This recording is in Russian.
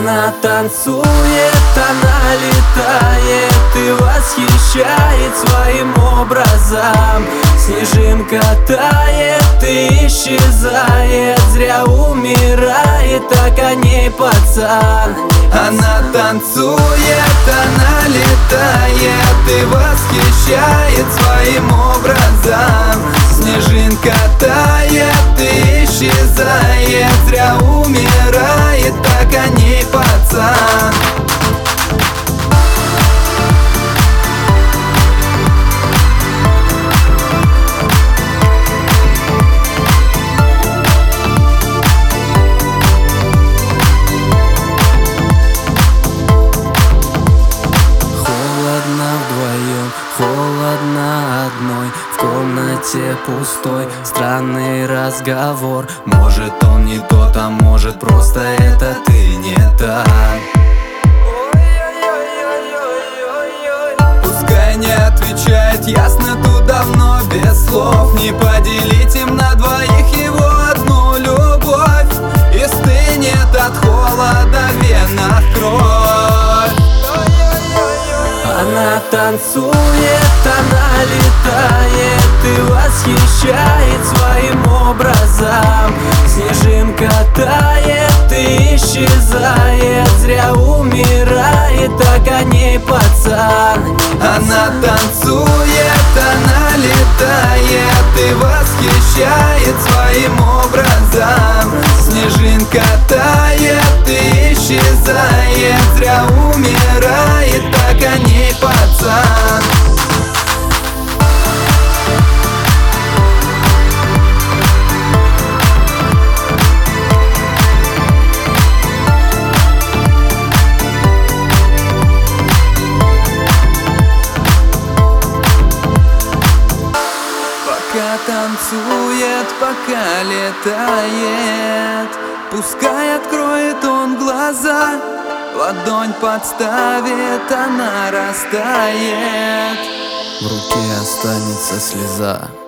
Она танцует, она летает и восхищает своим образом. Снежинка тает и исчезает, зря умирает, так о ней пацан. Она танцует, она летает и восхищает своим образом. Снежинка тает и исчезает, зря умирает, так о ней пацан. Холодно одной, в комнате пустой. Странный разговор. Может он не тот, а может просто это ты не та. Пускай не отвечает ясно, тут давно без слов. Не поделить им на двоих его одну любовь. И стынет от холода в венах кровь. Она танцует, она летает и восхищает своим образом. Снежинка тает и исчезает, зря умирает, так о ней пацан. Она танцует, она летает и восхищает своим образом. Снежинка тает и исчезает, зря умирает, так о ней пацан. Пока танцует, пока летает, пускай откроет он глаза. Ладонь подставит, она растает. В руке останется слеза.